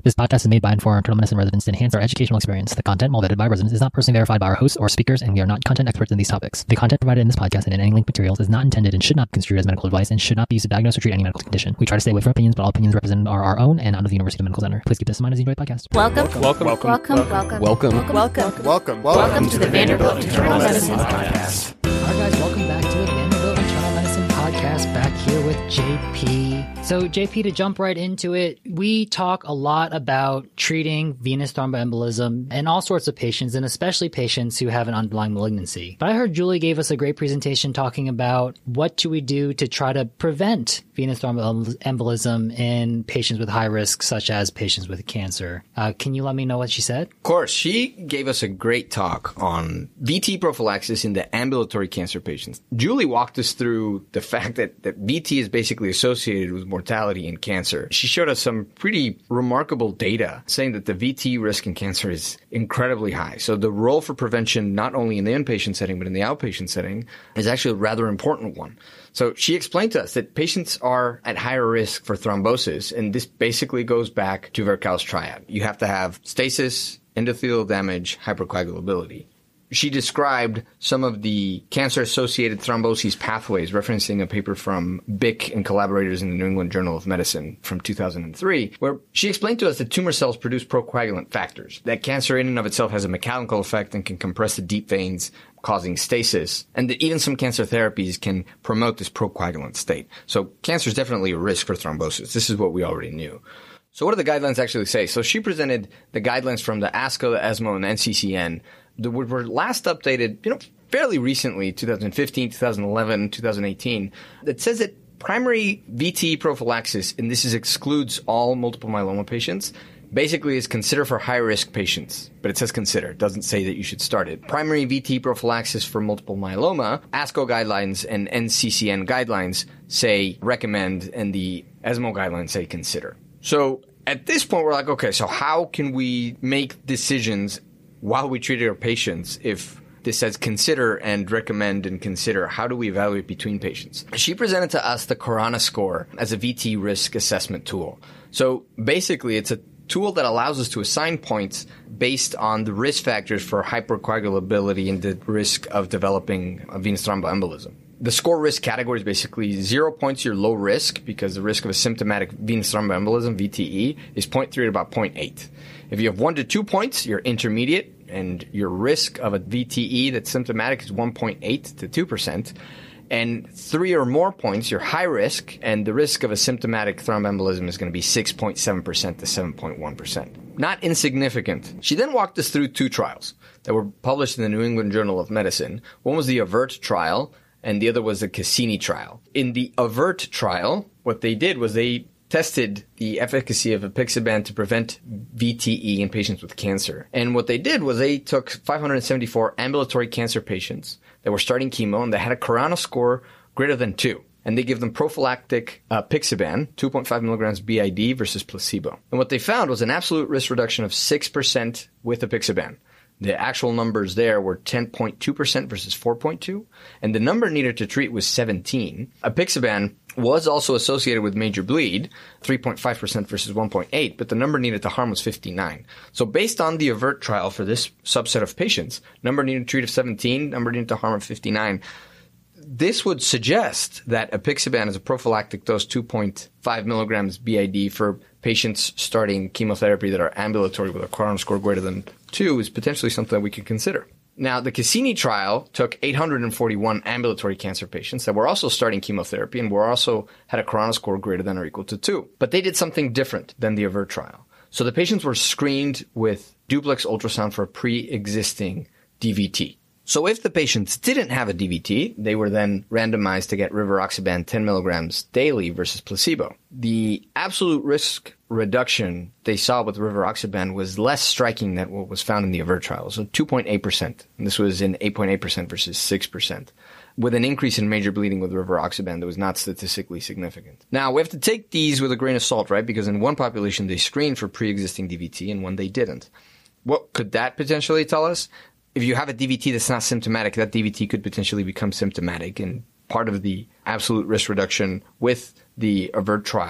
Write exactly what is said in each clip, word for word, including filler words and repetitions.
This podcast is made by and for internal medicine residents to enhance our educational experience. The content, while vetted by residents, is not personally verified by our hosts or speakers, and we are not content experts in these topics. The content provided in this podcast and in any linked materials is not intended and should not be construed as medical advice and should not be used to diagnose or treat any medical condition. We try to stay away from opinions, but all opinions represented are our own and not of the University Medical Center. Please keep this in mind as you enjoy the podcast. Welcome. Welcome. Welcome. Welcome. Welcome. Welcome. Welcome. Welcome. Welcome. Welcome to the Vanderbilt Internal Medicine Podcast. All right, guys, welcome back to the Vanderbilt Internal Medicine Podcast. Back here with J P. So, J P, to jump right into it, we talk a lot about treating venous thromboembolism in all sorts of patients, and especially patients who have an underlying malignancy. But I heard Julie gave us a great presentation talking about what do we do to try to prevent venous thromboembolism in patients with high risk, such as patients with cancer. Uh, can you let me know what she said? Of course. She gave us a great talk on V T prophylaxis in the ambulatory cancer patients. Julie walked us through the fact that, that V T is basically associated with mortality in cancer. She showed us some pretty remarkable data saying that the V T risk in cancer is incredibly high. So the role for prevention, not only in the inpatient setting, but in the outpatient setting, is actually a rather important one. So she explained to us that patients are at higher risk for thrombosis, and this basically goes back to Virchow's triad. You have to have stasis, endothelial damage, hypercoagulability. She described some of the cancer-associated thromboses pathways, referencing a paper from Bick and collaborators in the New England Journal of Medicine from two thousand three, where she explained to us that tumor cells produce procoagulant factors, that cancer in and of itself has a mechanical effect and can compress the deep veins, causing stasis, and that even some cancer therapies can promote this procoagulant state. So cancer is definitely a risk for thrombosis. This is what we already knew. So what do the guidelines actually say? So she presented the guidelines from the ASCO, the ESMO, and the N C C N that were last updated, you know, fairly recently, two thousand fifteen, two thousand eleven, two thousand eighteen, that says that primary V T prophylaxis, and this is excludes all multiple myeloma patients, basically is consider for high-risk patients. But it says consider. It doesn't say that you should start it. Primary V T prophylaxis for multiple myeloma, ASCO guidelines and N C C N guidelines say recommend, and the ESMO guidelines say consider. So at this point, we're like, okay, so how can we make decisions while we treat our patients if this says consider and recommend and consider? How do we evaluate between patients? She presented to us the Khorana score as a V T risk assessment tool. So basically, it's a tool that allows us to assign points based on the risk factors for hypercoagulability and the risk of developing a venous thromboembolism. The score risk category is basically zero points, you're low risk, because the risk of a symptomatic venous thromboembolism, V T E, is zero point three to about zero point eight. If you have one to two points, you're intermediate, and your risk of a V T E that's symptomatic is one point eight to two percent. And three or more points, you're high risk, and the risk of a symptomatic thromboembolism is going to be six point seven percent to seven point one percent. Not insignificant. She then walked us through two trials that were published in the New England Journal of Medicine. One was the AVERT trial, and the other was the Cassini trial. In the AVERT trial, what they did was they tested the efficacy of apixaban to prevent V T E in patients with cancer. And what they did was they took five hundred seventy-four ambulatory cancer patients that were starting chemo, and they had a Khorana score greater than two. And they give them prophylactic uh, apixaban, two point five milligrams B I D versus placebo. And what they found was an absolute risk reduction of six percent with apixaban. The actual numbers there were ten point two percent versus four point two, and the number needed to treat was seventeen. Apixaban was also associated with major bleed, three point five percent versus one point eight, but the number needed to harm was fifty-nine. So based on the AVERT trial for this subset of patients, number needed to treat of seventeen, number needed to harm of fifty-nine. This would suggest that apixaban as a prophylactic dose, two point five milligrams B I D for patients starting chemotherapy that are ambulatory with a Khorana score greater than two, is potentially something that we could consider. Now, the Cassini trial took eight hundred forty-one ambulatory cancer patients that were also starting chemotherapy and were also had a Khorana score greater than or equal to two. But they did something different than the AVERT trial. So the patients were screened with duplex ultrasound for pre-existing D V T. So if the patients didn't have a D V T, they were then randomized to get rivaroxaban ten milligrams daily versus placebo. The absolute risk reduction they saw with rivaroxaban was less striking than what was found in the AVERT trial, so two point eight percent. And this was in eight point eight percent versus six percent, with an increase in major bleeding with rivaroxaban that was not statistically significant. Now, we have to take these with a grain of salt, right? Because in one population, they screened for pre-existing D V T, and one they didn't. What could that potentially tell us? If you have a D V T that's not symptomatic, that D V T could potentially become symptomatic. And part of the absolute risk reduction with the AVERT trial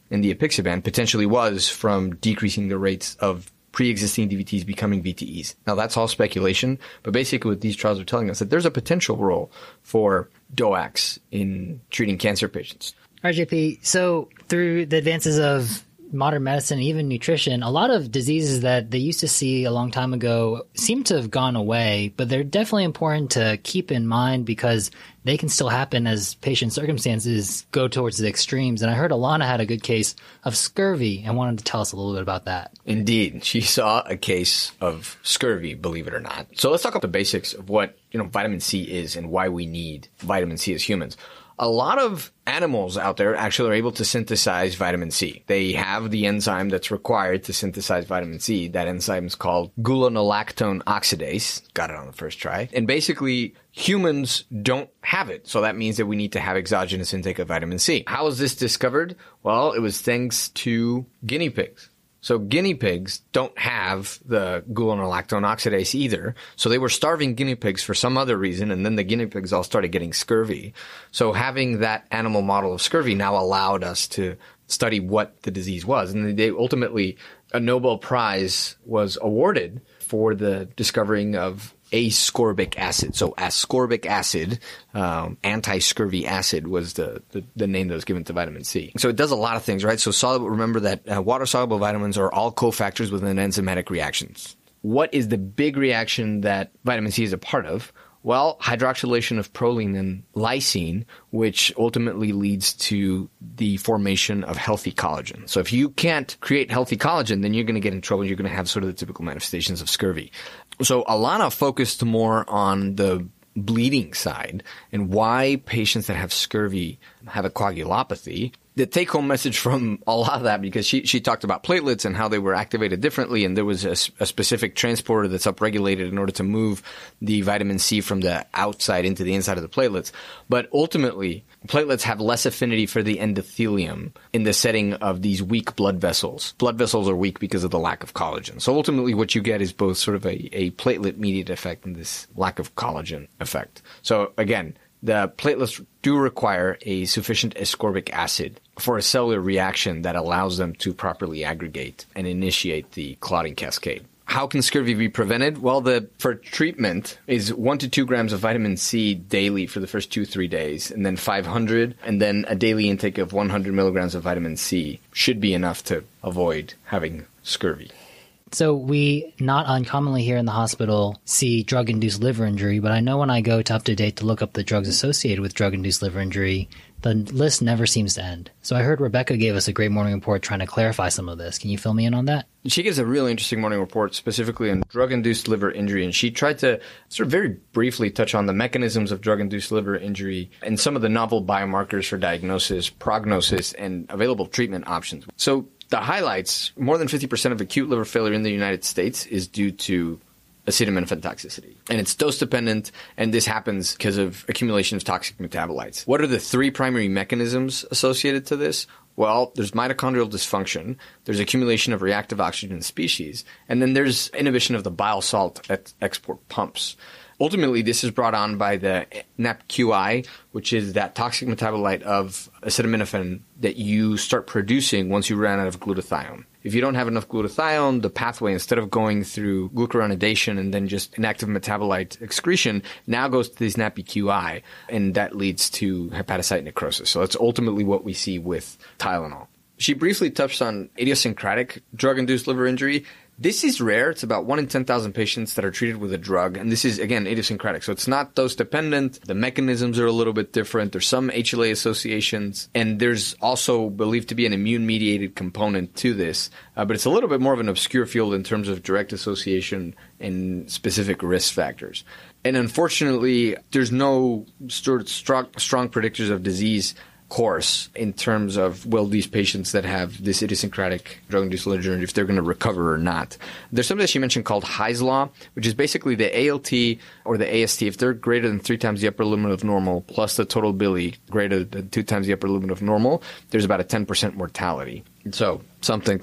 in the apixaban potentially was from decreasing the rates of pre-existing D V Ts becoming V T Es. Now, that's all speculation, but basically what these trials are telling us that there's a potential role for D O A Cs in treating cancer patients. All right, J P. So through the advances of modern medicine, even nutrition, a lot of diseases that they used to see a long time ago seem to have gone away, but they're definitely important to keep in mind because they can still happen as patient circumstances go towards the extremes. And I heard Alana had a good case of scurvy and wanted to tell us a little bit about that. Indeed. She saw a case of scurvy, believe it or not. So let's talk about the basics of what, you know, vitamin C is and why we need vitamin C as humans. A lot of animals out there actually are able to synthesize vitamin C. They have the enzyme that's required to synthesize vitamin C. That enzyme is called gulonolactone oxidase. Got it on the first try. And basically, humans don't have it. So that means that we need to have exogenous intake of vitamin C. How was this discovered? Well, it was thanks to guinea pigs. So guinea pigs don't have the gulonolactone oxidase either. So they were starving guinea pigs for some other reason, and then the guinea pigs all started getting scurvy. So having that animal model of scurvy now allowed us to study what the disease was. And they ultimately, a Nobel Prize was awarded for the discovering of ascorbic acid. So ascorbic acid, um, anti-scurvy acid was the, the, the name that was given to vitamin C. So it does a lot of things, right? So soluble, remember that uh, water-soluble vitamins are all cofactors within enzymatic reactions. What is the big reaction that vitamin C is a part of? Well, hydroxylation of proline and lysine, which ultimately leads to the formation of healthy collagen. So if you can't create healthy collagen, then you're going to get in trouble. You're going to have sort of the typical manifestations of scurvy. So Alana focused more on the bleeding side and why patients that have scurvy have a coagulopathy. The take-home message from a lot of that, because she, she talked about platelets and how they were activated differently, and there was a, a specific transporter that's upregulated in order to move the vitamin C from the outside into the inside of the platelets. But ultimately, platelets have less affinity for the endothelium in the setting of these weak blood vessels. Blood vessels are weak because of the lack of collagen. So ultimately, what you get is both sort of a, a platelet-mediated effect and this lack of collagen effect. So again, the platelets do require a sufficient ascorbic acid for a cellular reaction that allows them to properly aggregate and initiate the clotting cascade. How can scurvy be prevented? Well, the for treatment is one to two grams of vitamin C daily for the first two, three days, and then five hundred, and then a daily intake of one hundred milligrams of vitamin C should be enough to avoid having scurvy. So we not uncommonly here in the hospital see drug-induced liver injury, but I know when I go to UpToDate to look up the drugs associated with drug-induced liver injury, the list never seems to end. So I heard Rebecca gave us a great morning report trying to clarify some of this. Can you fill me in on that? She gives a really interesting morning report specifically on drug-induced liver injury, and she tried to sort of very briefly touch on the mechanisms of drug-induced liver injury and some of the novel biomarkers for diagnosis, prognosis, and available treatment options. So the highlights, more than fifty percent of acute liver failure in the United States is due to acetaminophen toxicity. And it's dose-dependent, and this happens because of accumulation of toxic metabolites. What are the three primary mechanisms associated to this? Well, there's mitochondrial dysfunction, there's accumulation of reactive oxygen species, and then there's inhibition of the bile salt ex- export pumps. Ultimately, this is brought on by the N A P Q I, which is that toxic metabolite of acetaminophen that you start producing once you run out of glutathione. If you don't have enough glutathione, the pathway, instead of going through glucuronidation and then just inactive metabolite excretion, now goes to this N A P Q I, and that leads to hepatocyte necrosis. So that's ultimately what we see with Tylenol. She briefly touched on idiosyncratic drug-induced liver injury. This is rare. It's about one in ten thousand patients that are treated with a drug. And this is, again, idiosyncratic. So it's not dose-dependent. The mechanisms are a little bit different. There's some H L A associations. And there's also believed to be an immune-mediated component to this. Uh, but it's a little bit more of an obscure field in terms of direct association and specific risk factors. And unfortunately, there's no sort of strong, strong predictors of disease course in terms of, well, these patients that have this idiosyncratic drug-induced liver injury, if they're going to recover or not. There's something that she mentioned called Hy's Law, which is basically the A L T or the A S T. If they're greater than three times the upper limit of normal, plus the total bili greater than two times the upper limit of normal, there's about a ten percent mortality. So something to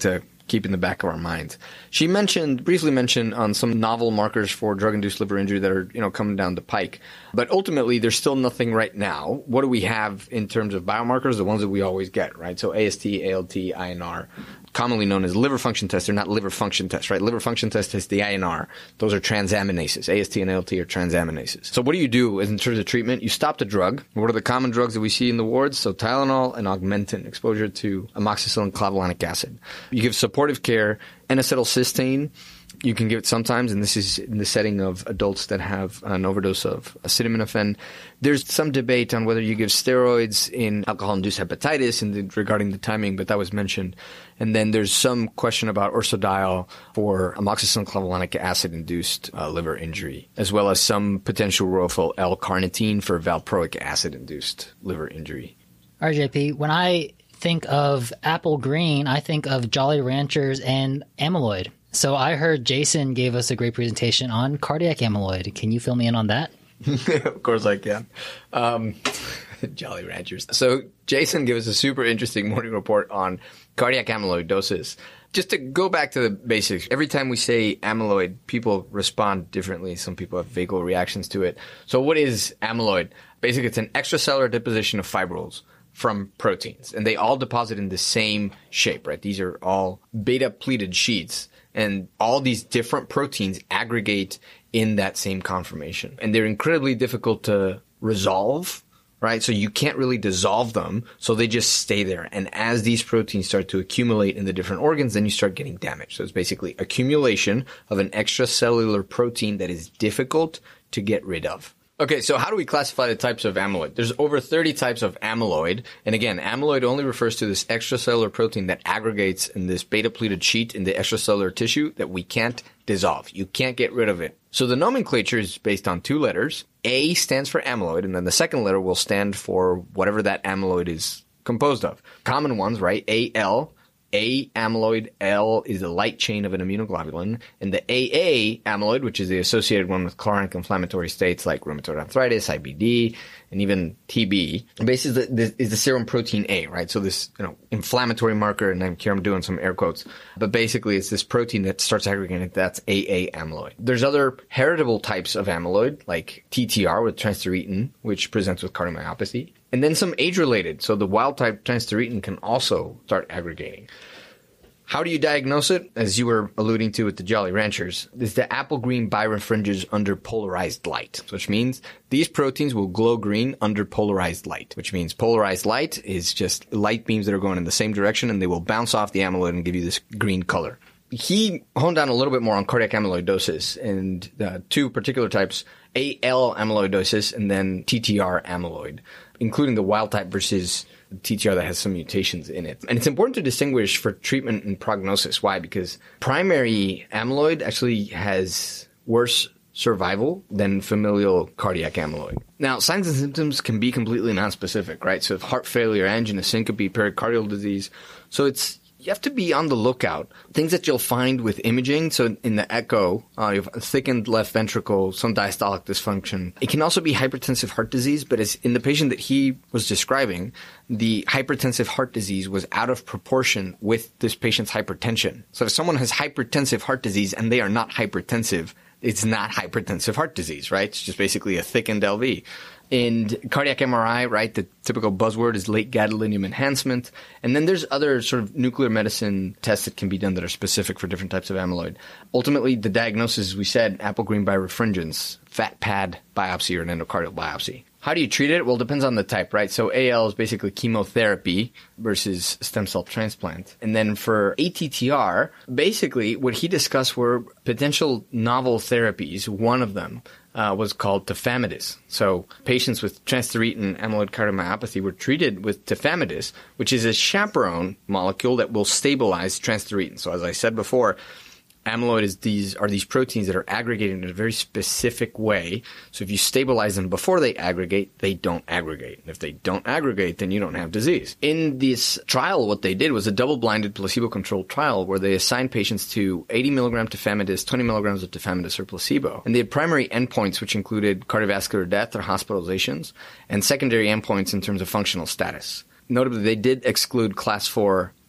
keep in the back of our minds. She mentioned, briefly mentioned on some novel markers for drug-induced liver injury that are, you know, coming down the pike. But ultimately, there's still nothing right now. What do we have in terms of biomarkers? The ones that we always get, right? So A S T, A L T, I N R, commonly known as liver function tests. They're not liver function tests, right? Liver function test is the I N R. Those are transaminases. A S T and A L T are transaminases. So what do you do in terms of treatment? You stop the drug. What are the common drugs that we see in the wards? So Tylenol and Augmentin, exposure to amoxicillin clavulanic acid. You give supportive care, N-acetylcysteine. You can give it sometimes, and this is in the setting of adults that have an overdose of acetaminophen. There's some debate on whether you give steroids in alcohol-induced hepatitis and the, regarding the timing, but that was mentioned. And then there's some question about ursodiol for amoxicillin clavulanic acid-induced uh, liver injury, as well as some potential role for L-carnitine for valproic acid-induced liver injury. All right, J P, when I think of apple green, I think of Jolly Ranchers and amyloid. So I heard Jason gave us a great presentation on cardiac amyloid. Can you fill me in on that? Of course I can. Um, Jolly Ranchers. So Jason gave us a super interesting morning report on cardiac amyloidosis. Just to go back to the basics, every time we say amyloid, people respond differently. Some people have vagal reactions to it. So what is amyloid? Basically, it's an extracellular deposition of fibrils from proteins, and they all deposit in the same shape, right? These are all beta-pleated sheets. And all these different proteins aggregate in that same conformation. And they're incredibly difficult to resolve, right? So you can't really dissolve them. So they just stay there. And as these proteins start to accumulate in the different organs, then you start getting damage. So it's basically accumulation of an extracellular protein that is difficult to get rid of. Okay, so how do we classify the types of amyloid? There's over thirty types of amyloid. And again, amyloid only refers to this extracellular protein that aggregates in this beta-pleated sheet in the extracellular tissue that we can't dissolve. You can't get rid of it. So the nomenclature is based on two letters. A stands for amyloid, and then the second letter will stand for whatever that amyloid is composed of. Common ones, right? A L. A amyloid, L is the light chain of an immunoglobulin, and the A A amyloid, which is the associated one with chronic inflammatory states like rheumatoid arthritis, I B D, and even T B, basically the, is the serum protein A, right? So this, you know, inflammatory marker, and I'm here I'm doing some air quotes, but basically it's this protein that starts aggregating. That's A A amyloid. There's other heritable types of amyloid, like T T R with transthyretin, which presents with cardiomyopathy. And then some age-related. So the wild-type transthyretin can also start aggregating. How do you diagnose it? As you were alluding to with the Jolly Ranchers, is the apple green birefringes under polarized light, which means these proteins will glow green under polarized light, which means polarized light is just light beams that are going in the same direction, and they will bounce off the amyloid and give you this green color. He honed down a little bit more on cardiac amyloidosis and uh, two particular types, A L amyloidosis and then T T R amyloid, including the wild type versus T T R that has some mutations in it. And it's important to distinguish for treatment and prognosis. Why? Because primary amyloid actually has worse survival than familial cardiac amyloid. Now, signs and symptoms can be completely nonspecific, right? So if heart failure, angina, syncope, pericardial disease. So it's you have to be on the lookout. Things that you'll find with imaging, so in the echo, uh, you have a thickened left ventricle, some diastolic dysfunction. It can also be hypertensive heart disease, but as in the patient that he was describing, the hypertensive heart disease was out of proportion with this patient's hypertension. So if someone has hypertensive heart disease and they are not hypertensive, it's not hypertensive heart disease, right? It's just basically a thickened L V. In cardiac M R I, right, the typical buzzword is late gadolinium enhancement. And then there's other sort of nuclear medicine tests that can be done that are specific for different types of amyloid. Ultimately, the diagnosis, as we said, apple green birefringence, fat pad biopsy or an endocardial biopsy. How do you treat it? Well, it depends on the type, right? So A L is basically chemotherapy versus stem cell transplant. And then for A T T R, basically what he discussed were potential novel therapies. One of them uh, was called tafamidis. So patients with transthyretin amyloid cardiomyopathy were treated with tafamidis, which is a chaperone molecule that will stabilize transthyretin. So as I said before, amyloid is these are these proteins that are aggregated in a very specific way. So if you stabilize them before they aggregate, they don't aggregate. And if they don't aggregate, then you don't have disease. In this trial, what they did was a double-blinded placebo-controlled trial where they assigned patients to eighty milligrams tafamidis, twenty milligrams of tafamidis or placebo. And they had primary endpoints, which included cardiovascular death or hospitalizations, and secondary endpoints in terms of functional status. Notably, they did exclude class four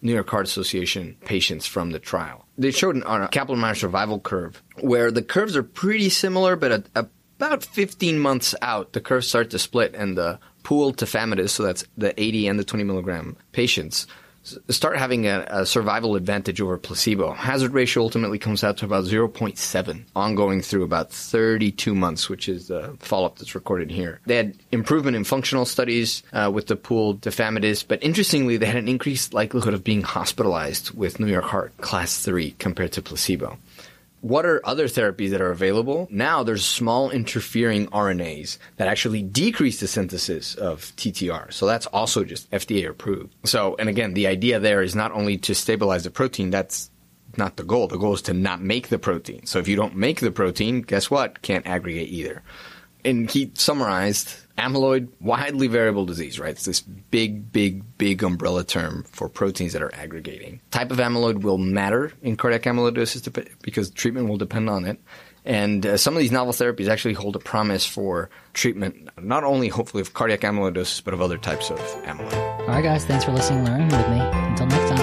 New York Heart Association patients from the trial. They showed on a Kaplan-Meier survival curve where the curves are pretty similar, but a, a, about fifteen months out, the curves start to split, and the pooled tafamidis, so that's the eighty and the twenty milligram patients, start having a, a survival advantage over placebo. Hazard ratio ultimately comes out to about zero point seven, ongoing through about thirty-two months, which is the follow-up that's recorded here. They had improvement in functional studies uh, with the pooled tafamidis, but interestingly, they had an increased likelihood of being hospitalized with New York Heart Class three compared to placebo. What are other therapies that are available? Now there's small interfering R N As that actually decrease the synthesis of T T R. So that's also just F D A approved. So, and again, the idea there is not only to stabilize the protein, that's not the goal. The goal is to not make the protein. So if you don't make the protein, guess what? Can't aggregate either. And he summarized amyloid, widely variable disease, right? It's this big, big, big umbrella term for proteins that are aggregating. Type of amyloid will matter in cardiac amyloidosis because treatment will depend on it. And uh, some of these novel therapies actually hold a promise for treatment, not only hopefully of cardiac amyloidosis, but of other types of amyloid. All right, guys. Thanks for listening and learning with me. Until next time.